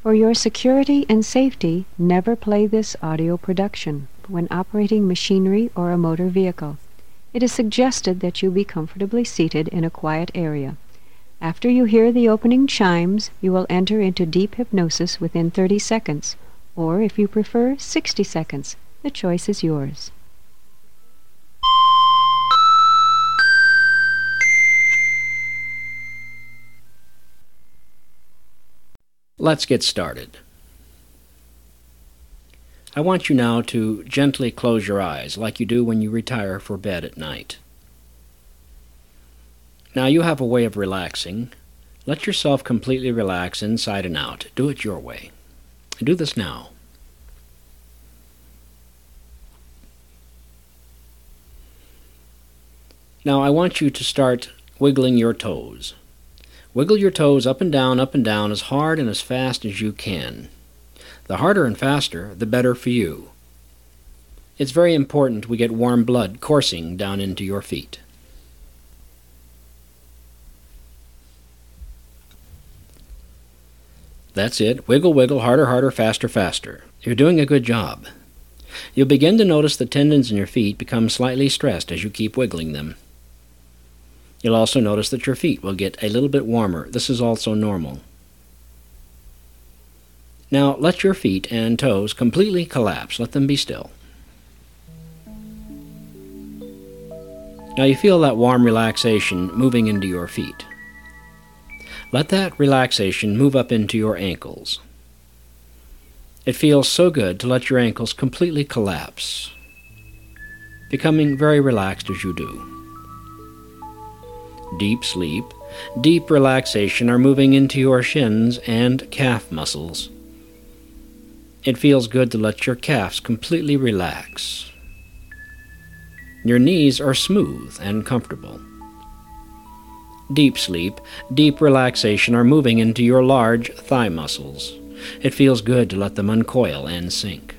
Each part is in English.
For your security and safety, never play this audio production when operating machinery or a motor vehicle. It is suggested that you be comfortably seated in a quiet area. After you hear the opening chimes, you will enter into deep hypnosis within 30 seconds, or if you prefer, 60 seconds. The choice is yours. Let's get started. I want you now to gently close your eyes like you do when you retire for bed at night. Now you have a way of relaxing. Let yourself completely relax inside and out. Do it your way. Do this now. Now I want you to start wiggling your toes. Wiggle your toes up and down as hard and as fast as you can. The harder and faster, the better for you. It's very important we get warm blood coursing down into your feet. That's it. Wiggle, wiggle, harder, harder, faster, faster. You're doing a good job. You'll begin to notice the tendons in your feet become slightly stressed as you keep wiggling them. You'll also notice that your feet will get a little bit warmer. This is also normal. Now let your feet and toes completely collapse. Let them be still. Now you feel that warm relaxation moving into your feet. Let that relaxation move up into your ankles. It feels so good to let your ankles completely collapse, becoming very relaxed as you do. Deep sleep, deep relaxation are moving into your shins and calf muscles. It feels good to let your calves completely relax. Your knees are smooth and comfortable. Deep sleep, deep relaxation are moving into your large thigh muscles. It feels good to let them uncoil and sink.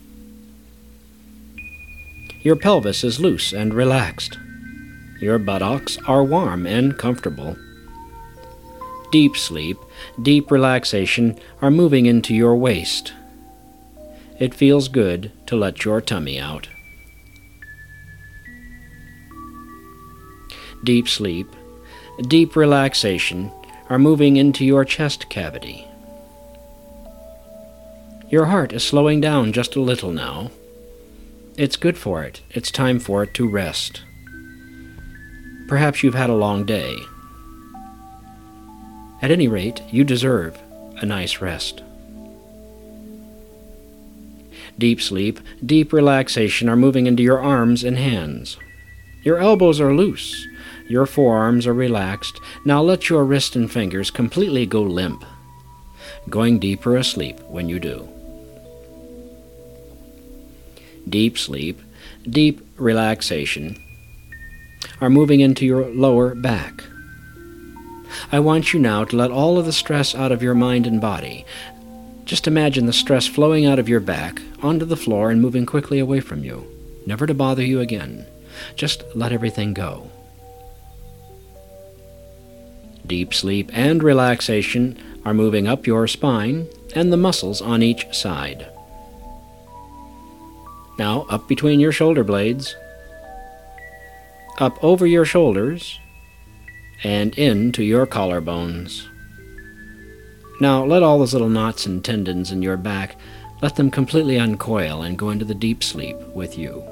Your pelvis is loose and relaxed. Your buttocks are warm and comfortable. Deep sleep, deep relaxation are moving into your waist. It feels good to let your tummy out. Deep sleep, deep relaxation are moving into your chest cavity. Your heart is slowing down just a little now. It's good for it. It's time for it to rest. Perhaps you've had a long day. At any rate, you deserve a nice rest. Deep sleep, deep relaxation are moving into your arms and hands. Your elbows are loose. Your forearms are relaxed. Now let your wrist and fingers completely go limp, going deeper asleep when you do. Deep sleep, deep relaxation are moving into your lower back. I want you now to let all of the stress out of your mind and body. Just imagine the stress flowing out of your back onto the floor and moving quickly away from you, never to bother you again. Just let everything go. Deep sleep and relaxation are moving up your spine and the muscles on each side. Now up between your shoulder blades, up over your shoulders, and into your collarbones. Now let all those little knots and tendons in your back, let them completely uncoil and go into the deep sleep with you.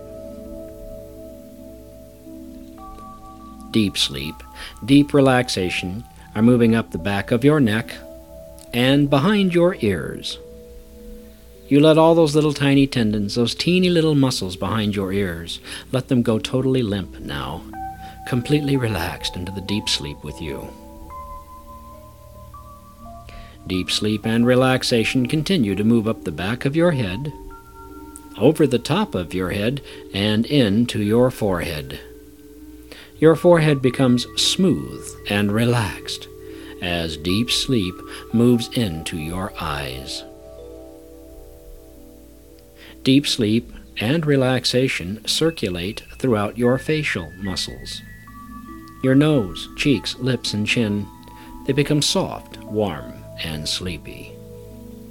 Deep sleep, deep relaxation are moving up the back of your neck and behind your ears. You let all those little tiny tendons, those teeny little muscles behind your ears, let them go totally limp now, completely relaxed into the deep sleep with you. Deep sleep and relaxation continue to move up the back of your head, over the top of your head, and into your forehead. Your forehead becomes smooth and relaxed as deep sleep moves into your eyes. Deep sleep and relaxation circulate throughout your facial muscles. Your nose, cheeks, lips, and chin, they become soft, warm, and sleepy.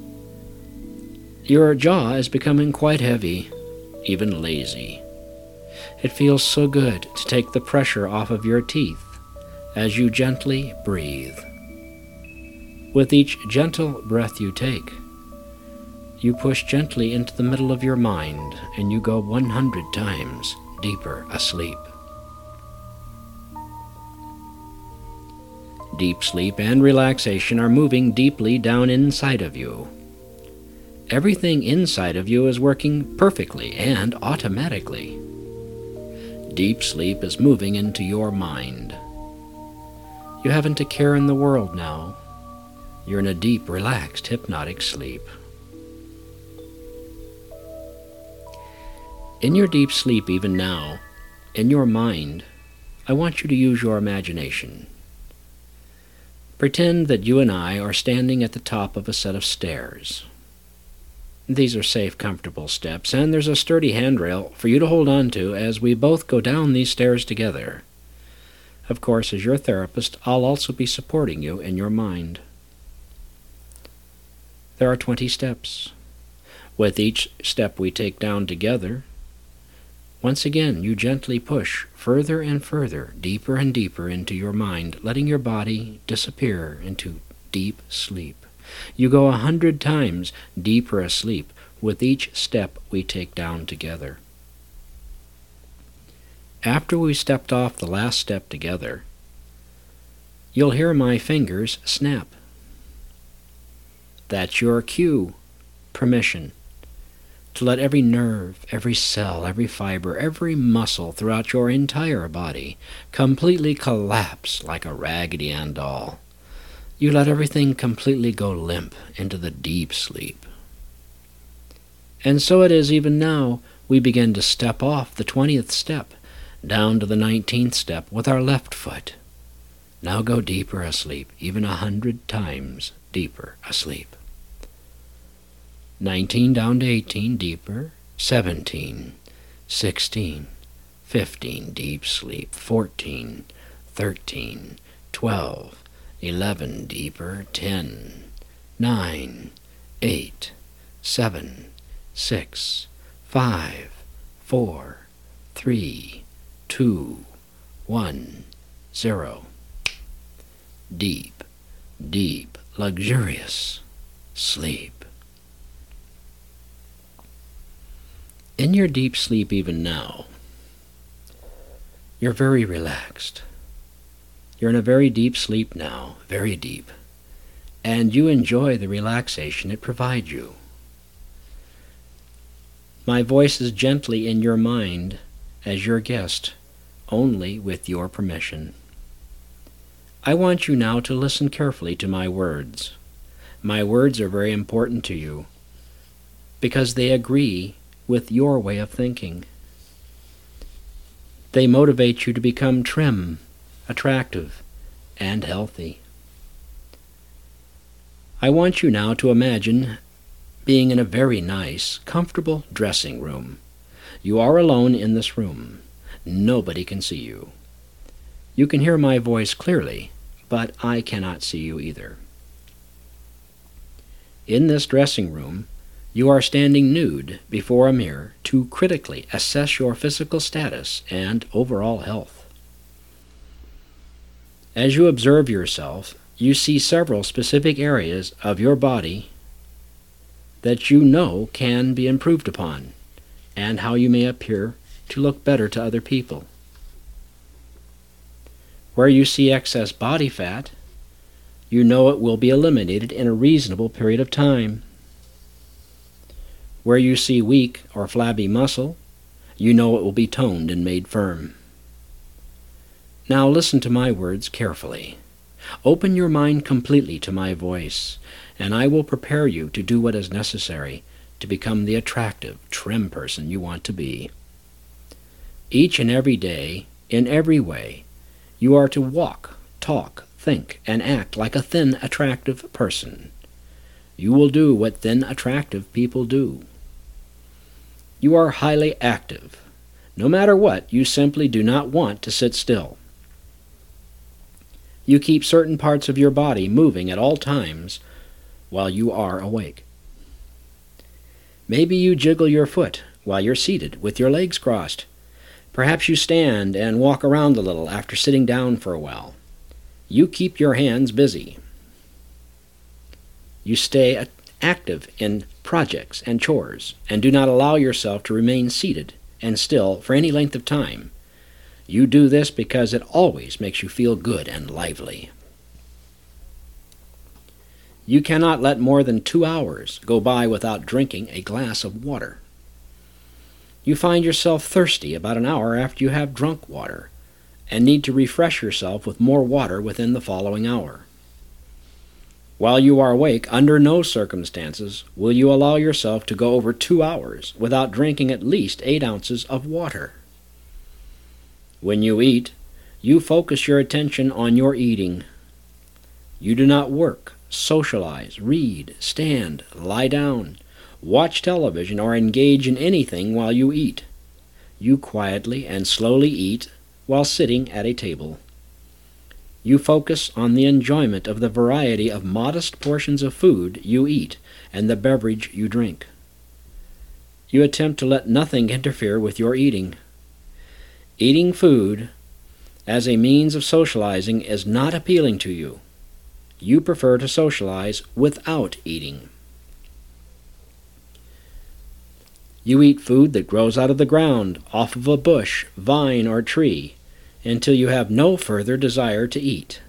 Your jaw is becoming quite heavy, even lazy. It feels so good to take the pressure off of your teeth as you gently breathe. With each gentle breath you take, you push gently into the middle of your mind and you go 100 times deeper asleep. Deep sleep and relaxation are moving deeply down inside of you. Everything inside of you is working perfectly and automatically. Deep sleep is moving into your mind. You haven't a care in the world now. You're in a deep, relaxed, hypnotic sleep. In your deep sleep even now, in your mind, I want you to use your imagination. Pretend that you and I are standing at the top of a set of stairs. These are safe, comfortable steps, and there's a sturdy handrail for you to hold on to as we both go down these stairs together. Of course, as your therapist, I'll also be supporting you in your mind. There are 20 steps. With each step we take down together, once again you gently push further and further, deeper and deeper into your mind, letting your body disappear into deep sleep. You go 100 times deeper asleep with each step we take down together. After we stepped off the last step together, you'll hear my fingers snap. That's your cue, permission, to let every nerve, every cell, every fiber, every muscle throughout your entire body completely collapse like a Raggedy Ann doll. You let everything completely go limp into the deep sleep. And so it is even now we begin to step off the 20th step, down to the 19th step with our left foot. Now go deeper asleep, even 100 times deeper asleep. 19 down to 18, deeper. 17, 16, 15, deep sleep. 14, 13, 12, 11, deeper. 10, 9, 8, 7, 6, 5, 4, 3, 2, 1, 0. Deep, deep, luxurious sleep. In your deep sleep even now, you're very relaxed. You're in a very deep sleep now, very deep, and you enjoy the relaxation it provides you. My voice is gently in your mind as your guest, only with your permission. I want you now to listen carefully to my words. My words are very important to you because they agree with your way of thinking. They motivate you to become trim, attractive, and healthy. I want you now to imagine being in a very nice, comfortable dressing room. You are alone in this room. Nobody can see you. You can hear my voice clearly, but I cannot see you either. In this dressing room, you are standing nude before a mirror to critically assess your physical status and overall health. As you observe yourself, you see several specific areas of your body that you know can be improved upon, and how you may appear to look better to other people. Where you see excess body fat, you know it will be eliminated in a reasonable period of time. Where you see weak or flabby muscle, you know it will be toned and made firm. Now listen to my words carefully. Open your mind completely to my voice, and I will prepare you to do what is necessary to become the attractive, trim person you want to be. Each and every day, in every way, you are to walk, talk, think, and act like a thin, attractive person. You will do what thin, attractive people do. You are highly active. No matter what, you simply do not want to sit still. You keep certain parts of your body moving at all times while you are awake. Maybe you jiggle your foot while you're seated with your legs crossed. Perhaps you stand and walk around a little after sitting down for a while. You keep your hands busy. You stay active in projects and chores and do not allow yourself to remain seated and still for any length of time. You do this because it always makes you feel good and lively. You cannot let more than 2 hours go by without drinking a glass of water. You find yourself thirsty about an hour after you have drunk water and need to refresh yourself with more water within the following hour. While you are awake, under no circumstances will you allow yourself to go over 2 hours without drinking at least 8 ounces of water. When you eat, you focus your attention on your eating. You do not work, socialize, read, stand, lie down, watch television, or engage in anything while you eat. You quietly and slowly eat while sitting at a table. You focus on the enjoyment of the variety of modest portions of food you eat and the beverage you drink. You attempt to let nothing interfere with your eating. Eating food as a means of socializing is not appealing to you. You prefer to socialize without eating. You eat food that grows out of the ground, off of a bush, vine, or tree, until you have no further desire to eat.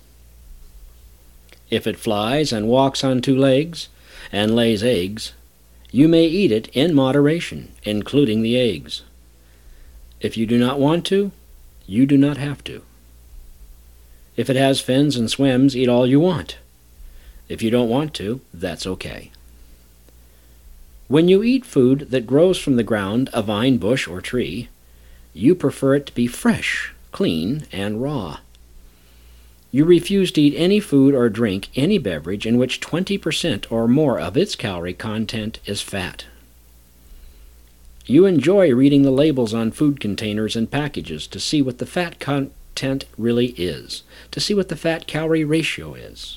If it flies and walks on 2 legs and lays eggs, you may eat it in moderation, including the eggs. If you do not want to, you do not have to. If it has fins and swims, eat all you want. If you don't want to, that's okay. When you eat food that grows from the ground, a vine, bush, or tree, you prefer it to be fresh, clean, and raw. You refuse to eat any food or drink any beverage in which 20% or more of its calorie content is fat. You enjoy reading the labels on food containers and packages to see what the fat content really is, to see what the fat-calorie ratio is.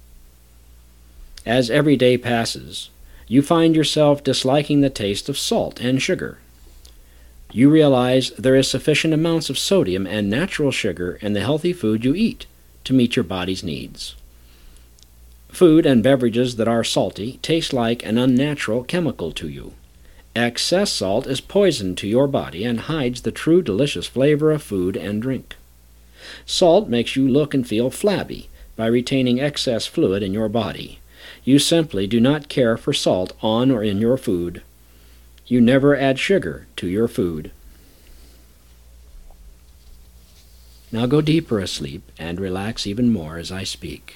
As every day passes, you find yourself disliking the taste of salt and sugar. You realize there is sufficient amounts of sodium and natural sugar in the healthy food you eat to meet your body's needs. Food and beverages that are salty taste like an unnatural chemical to you. Excess salt is poison to your body and hides the true delicious flavor of food and drink. Salt makes you look and feel flabby by retaining excess fluid in your body. You simply do not care for salt on or in your food. You never add sugar to your food. Now go deeper asleep and relax even more as I speak.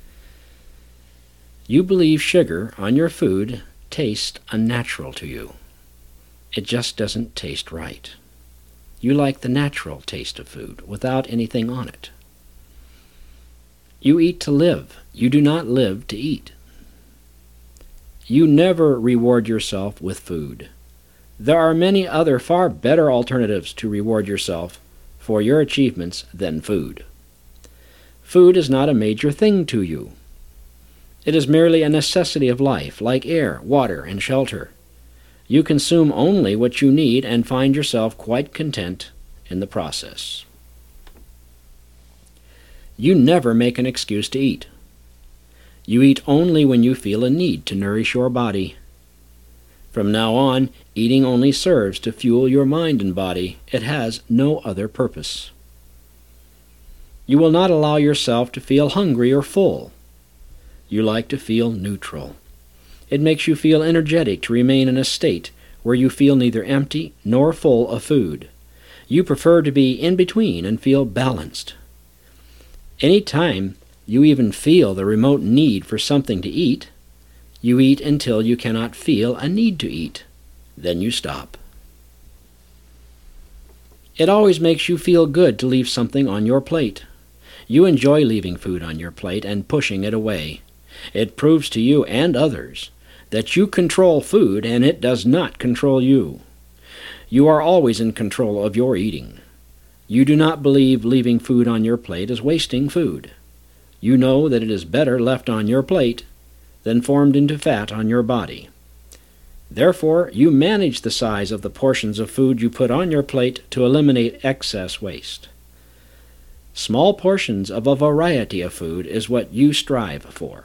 You believe sugar on your food tastes unnatural to you. It just doesn't taste right. You like the natural taste of food without anything on it. You eat to live. You do not live to eat. You never reward yourself with food. There are many other far better alternatives to reward yourself for your achievements than food. Food is not a major thing to you. It is merely a necessity of life, like air, water, and shelter. You consume only what you need and find yourself quite content in the process. You never make an excuse to eat. You eat only when you feel a need to nourish your body. From now on, eating only serves to fuel your mind and body. It has no other purpose. You will not allow yourself to feel hungry or full. You like to feel neutral. It makes you feel energetic to remain in a state where you feel neither empty nor full of food. You prefer to be in between and feel balanced. Any time you even feel the remote need for something to eat, you eat until you cannot feel a need to eat. Then you stop. It always makes you feel good to leave something on your plate. You enjoy leaving food on your plate and pushing it away. It proves to you and others that you control food and it does not control you. You are always in control of your eating. You do not believe leaving food on your plate is wasting food. You know that it is better left on your plate than formed into fat on your body. Therefore, you manage the size of the portions of food you put on your plate to eliminate excess waste. Small portions of a variety of food is what you strive for.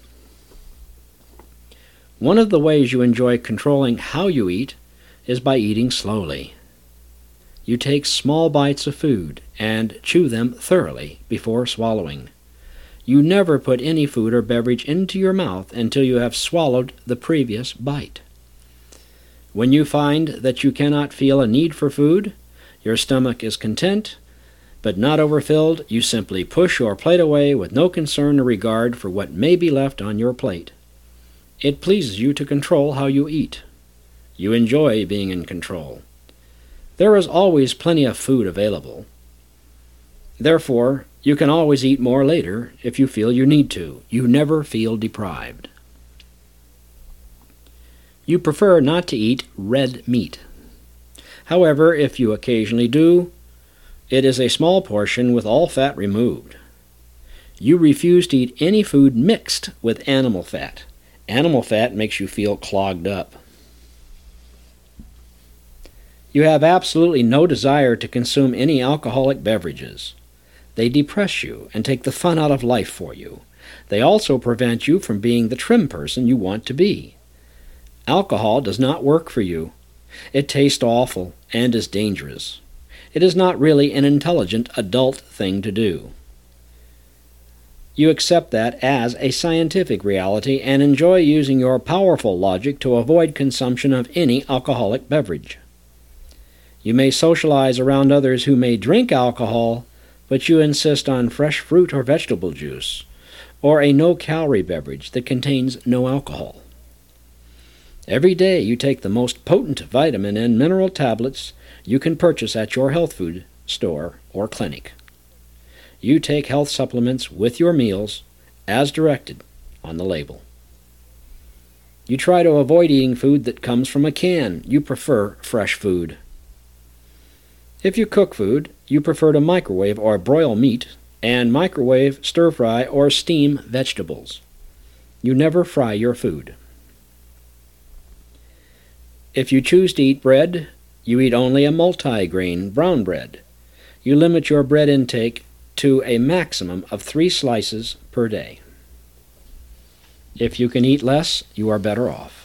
One of the ways you enjoy controlling how you eat is by eating slowly. You take small bites of food and chew them thoroughly before swallowing. You never put any food or beverage into your mouth until you have swallowed the previous bite. When you find that you cannot feel a need for food, your stomach is content, but not overfilled, you simply push your plate away with no concern or regard for what may be left on your plate. It pleases you to control how you eat. You enjoy being in control. There is always plenty of food available. Therefore, you can always eat more later if you feel you need to. You never feel deprived. You prefer not to eat red meat. However, if you occasionally do, it is a small portion with all fat removed. You refuse to eat any food mixed with animal fat. Animal fat makes you feel clogged up. You have absolutely no desire to consume any alcoholic beverages. They depress you and take the fun out of life for you. They also prevent you from being the trim person you want to be. Alcohol does not work for you. It tastes awful and is dangerous. It is not really an intelligent adult thing to do. You accept that as a scientific reality and enjoy using your powerful logic to avoid consumption of any alcoholic beverage. You may socialize around others who may drink alcohol, but you insist on fresh fruit or vegetable juice, or a no-calorie beverage that contains no alcohol. Every day you take the most potent vitamin and mineral tablets you can purchase at your health food store or clinic. You take health supplements with your meals as directed on the label. You try to avoid eating food that comes from a can. You prefer fresh food. If you cook food, you prefer to microwave or broil meat and microwave, stir-fry, or steam vegetables. You never fry your food. If you choose to eat bread, you eat only a multi-grain brown bread. You limit your bread intake to a maximum of 3 slices per day. If you can eat less, you are better off.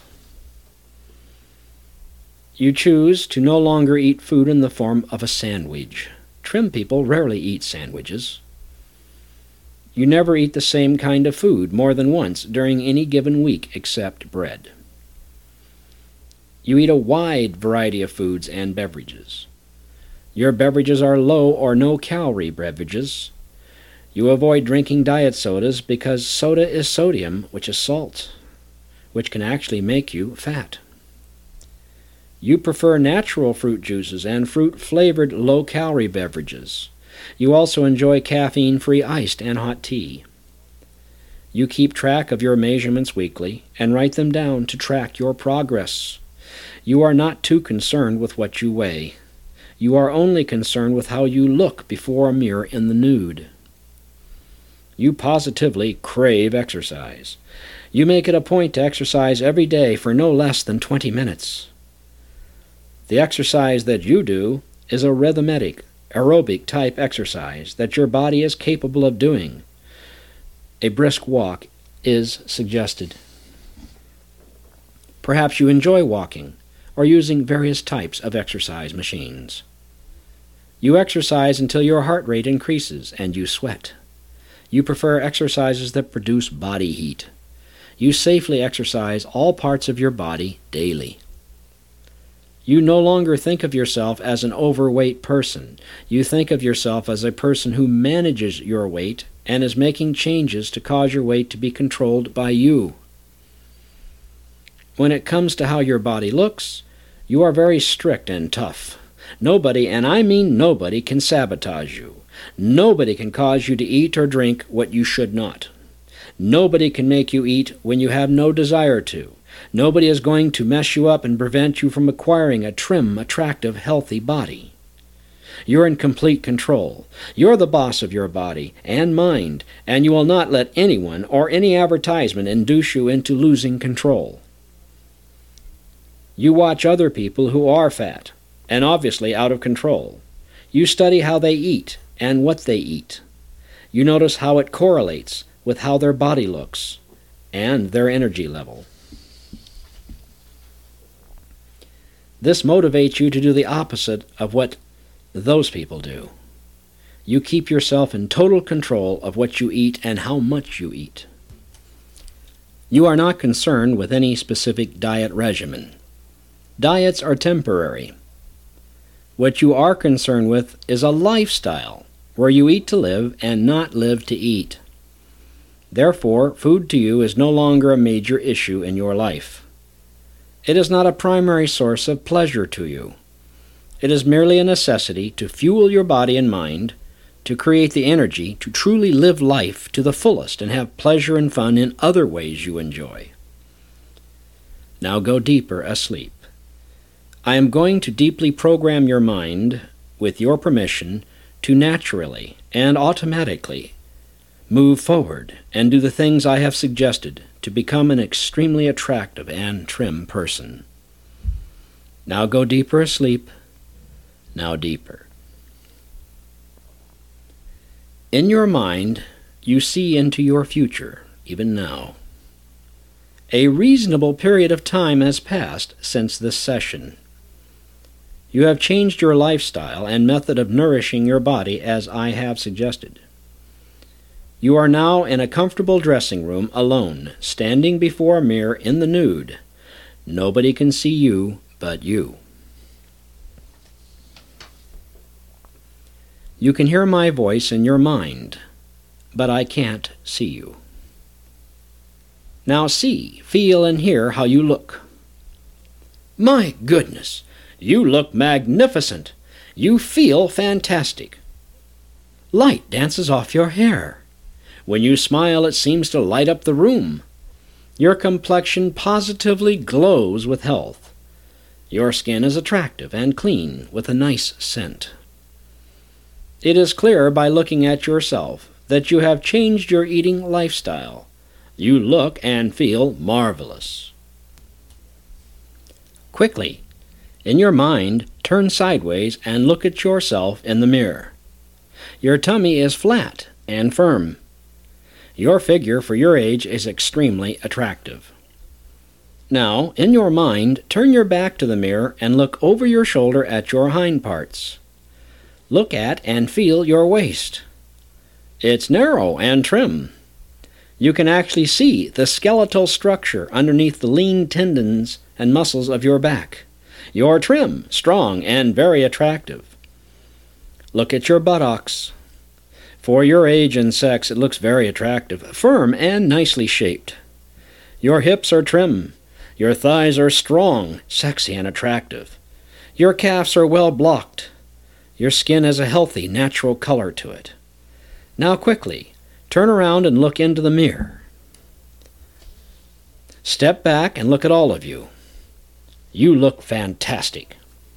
You choose to no longer eat food in the form of a sandwich. Trim people rarely eat sandwiches. You never eat the same kind of food more than once during any given week except bread. You eat a wide variety of foods and beverages. Your beverages are low or no-calorie beverages. You avoid drinking diet sodas because soda is sodium, which is salt, which can actually make you fat. You prefer natural fruit juices and fruit-flavored low-calorie beverages. You also enjoy caffeine-free iced and hot tea. You keep track of your measurements weekly and write them down to track your progress. You are not too concerned with what you weigh. You are only concerned with how you look before a mirror in the nude. You positively crave exercise. You make it a point to exercise every day for no less than 20 minutes. The exercise that you do is a rhythmic, aerobic type exercise that your body is capable of doing. A brisk walk is suggested. Perhaps you enjoy walking or using various types of exercise machines. You exercise until your heart rate increases and you sweat. You prefer exercises that produce body heat. You safely exercise all parts of your body daily. You no longer think of yourself as an overweight person. You think of yourself as a person who manages your weight and is making changes to cause your weight to be controlled by you. When it comes to how your body looks, you are very strict and tough. Nobody, and I mean nobody, can sabotage you. Nobody can cause you to eat or drink what you should not. Nobody can make you eat when you have no desire to. Nobody is going to mess you up and prevent you from acquiring a trim, attractive, healthy body. You're in complete control. You're the boss of your body and mind, and you will not let anyone or any advertisement induce you into losing control. You watch other people who are fat and obviously out of control. You study how they eat and what they eat. You notice how it correlates with how their body looks and their energy level. This motivates you to do the opposite of what those people do. You keep yourself in total control of what you eat and how much you eat. You are not concerned with any specific diet regimen. Diets are temporary. What you are concerned with is a lifestyle where you eat to live and not live to eat. Therefore, food to you is no longer a major issue in your life. It is not a primary source of pleasure to you. It is merely a necessity to fuel your body and mind, to create the energy to truly live life to the fullest and have pleasure and fun in other ways you enjoy. Now go deeper asleep. I am going to deeply program your mind, with your permission, to naturally and automatically move forward and do the things I have suggested to become an extremely attractive and trim person. Now go deeper asleep. Now deeper. In your mind, you see into your future, even now. A reasonable period of time has passed since this session. You have changed your lifestyle and method of nourishing your body as I have suggested. You are now in a comfortable dressing room alone, standing before a mirror in the nude. Nobody can see you but you. You can hear my voice in your mind, but I can't see you. Now see, feel, and hear how you look. My goodness! You look magnificent. You feel fantastic. Light dances off your hair. When you smile, it seems to light up the room. Your complexion positively glows with health. Your skin is attractive and clean with a nice scent. It is clear by looking at yourself that you have changed your eating lifestyle. You look and feel marvelous. Quickly, in your mind, turn sideways and look at yourself in the mirror. Your tummy is flat and firm. Your figure for your age is extremely attractive. Now, in your mind, turn your back to the mirror and look over your shoulder at your hind parts. Look at and feel your waist. It's narrow and trim. You can actually see the skeletal structure underneath the lean tendons and muscles of your back. You're trim, strong, and very attractive. Look at your buttocks. For your age and sex, it looks very attractive, firm and nicely shaped. Your hips are trim. Your thighs are strong, sexy, and attractive. Your calves are well blocked. Your skin has a healthy, natural color to it. Now quickly, turn around and look into the mirror. Step back and look at all of you. You look fantastic.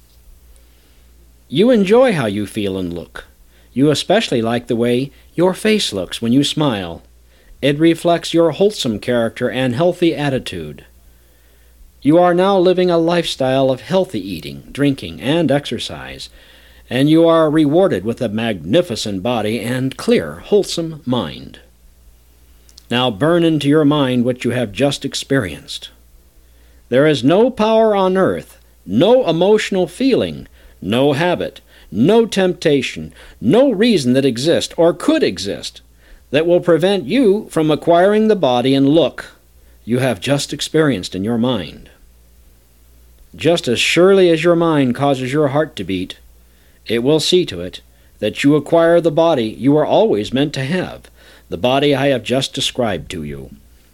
You enjoy how you feel and look. You especially like the way your face looks when you smile. It reflects your wholesome character and healthy attitude. You are now living a lifestyle of healthy eating, drinking, and exercise, and you are rewarded with a magnificent body and clear, wholesome mind. Now burn into your mind what you have just experienced. There is no power on earth, no emotional feeling, no habit, no temptation, no reason that exists or could exist that will prevent you from acquiring the body and look you have just experienced in your mind. Just as surely as your mind causes your heart to beat, it will see to it that you acquire the body you are always meant to have, the body I have just described to you.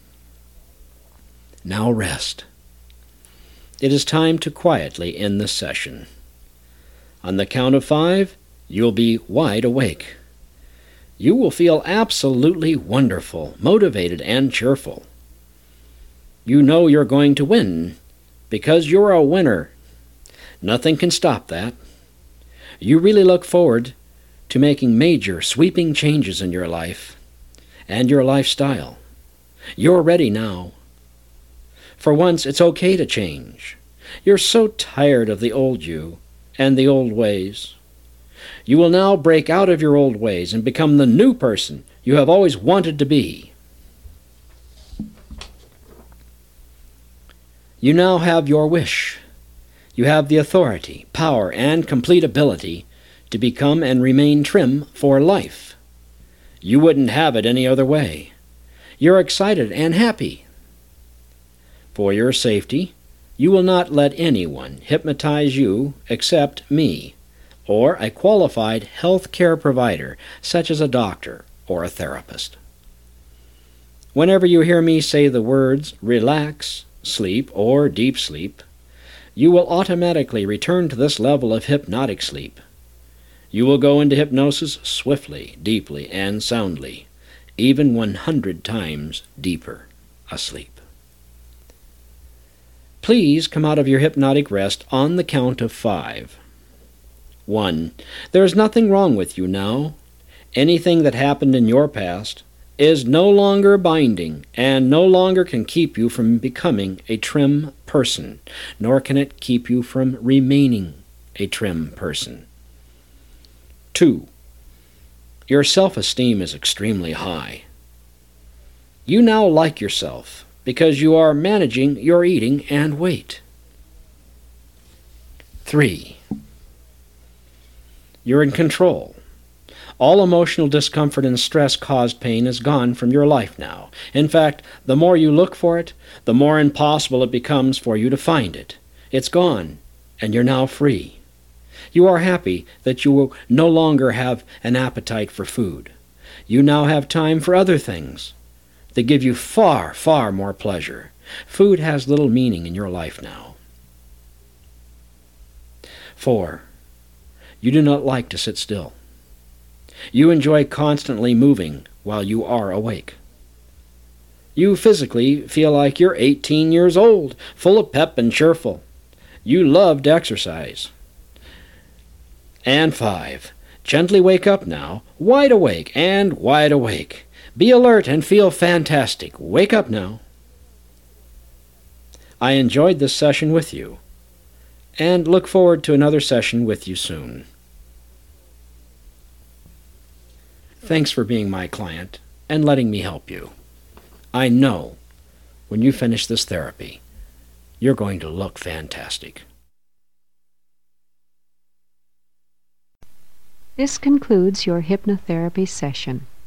Now rest. It is time to quietly end this session. On the count of 5, you'll be wide awake. You will feel absolutely wonderful, motivated, and cheerful. You know you're going to win because you're a winner. Nothing can stop that. You really look forward to making major, sweeping changes in your life and your lifestyle. You're ready now. For once, it's okay to change. You're so tired of the old you and the old ways. You will now break out of your old ways and become the new person you have always wanted to be. You now have your wish. You have the authority, power, and complete ability to become and remain trim for life. You wouldn't have it any other way. You're excited and happy. For your safety, you will not let anyone hypnotize you except me, or a qualified health care provider such as a doctor or a therapist. Whenever you hear me say the words relax, sleep, or deep sleep, you will automatically return to this level of hypnotic sleep. You will go into hypnosis swiftly, deeply, and soundly, even 100 times deeper asleep. Please come out of your hypnotic rest on the count of 5. 1. There is nothing wrong with you now. Anything that happened in your past is no longer binding and no longer can keep you from becoming a trim person, nor can it keep you from remaining a trim person. 2. Your self-esteem is extremely high. You now like yourself because you are managing your eating and weight. 3. You're in control. All emotional discomfort and stress-caused pain is gone from your life now. In fact, the more you look for it, the more impossible it becomes for you to find it. It's gone, and you're now free. You are happy that you will no longer have an appetite for food. You now have time for other things that give you far, far more pleasure. Food has little meaning in your life now. 4. You do not like to sit still. You enjoy constantly moving while you are awake. You physically feel like you're 18 years old, full of pep and cheerful. You love to exercise. And 5. Gently wake up now, wide awake and wide awake. Be alert and feel fantastic. Wake up now. I enjoyed this session with you, and look forward to another session with you soon. Thanks for being my client and letting me help you. I know when you finish this therapy, you're going to look fantastic. This concludes your hypnotherapy session.